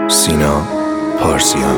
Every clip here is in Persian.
سینا پارسیان.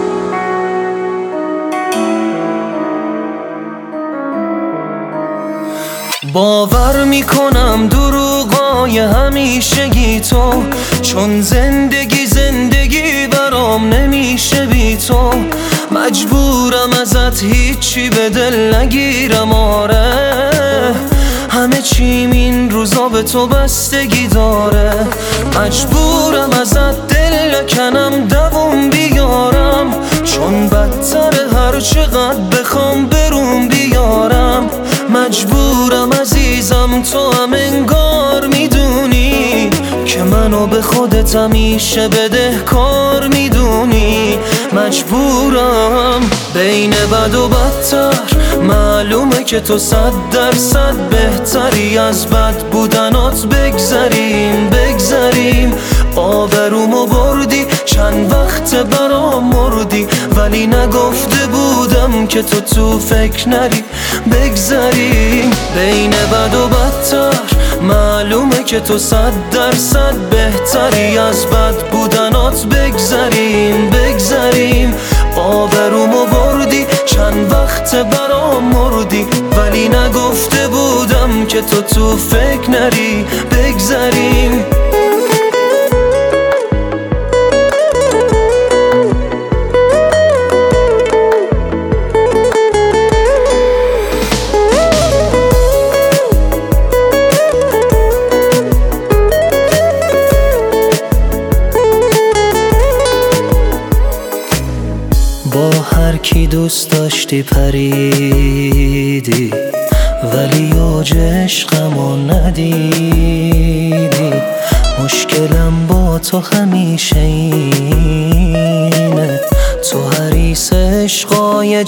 باور میکنم دروغای همیشگی تو، چون زندگی برام نمیشه بی تو. مجبورم ازت هیچی به دل نگیرم، آره همه چیم این روزا به تو بستگی داره. مجبورم ازت دل نکنم دووم بیارم، چون بدتره هر چقدر بخوام برون بیارم. مجبورم عزیزم تو هم انگار میدونی که منو به خودت همیشه بدهکار میدونی. مجبورم بین بد و بدتر، معلومه که تو 100% بهتری، از بد بودنات بگذریم. آبرومو بردی، چند وقت برام مردی، ولی نگفته بودم که تو فکر نری. بگذریم بین بد و بدتر، معلومه که تو 100% بهتری، از بد بودنات بگذریم. آبرومو بردی، چند وقت برام مردی، ولی نگفته بودم که تو فکر نری. بگذریم با هر کی دوست داشتی پریدی، ولی اوج عشقمو ندیدی. مشکلم با تو همیشه اینه، تو حریص عشقای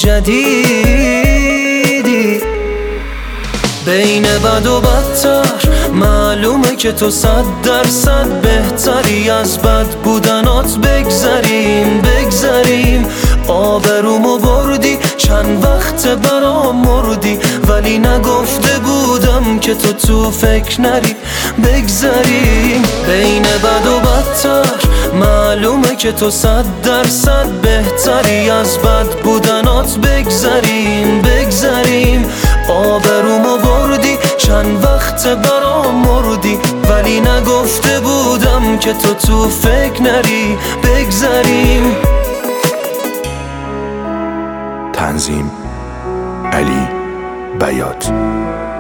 جدیدی. بین بد و بدتر، معلومه که تو 100% بهتری، از بد بودنات بگذریم. آبرومو بردی، چند وقت برام مردی، ولی نگفته بودم که تو فکر نری. بگذریم بین بد و بدتر، معلومه که تو 100% بهتری، از بد بودنات بگذریم. آبرومو بردی، چند وقت برام مردی، ولی نگفته بودم که تو فکر نری. بگذریم. تنظیم علی بیات.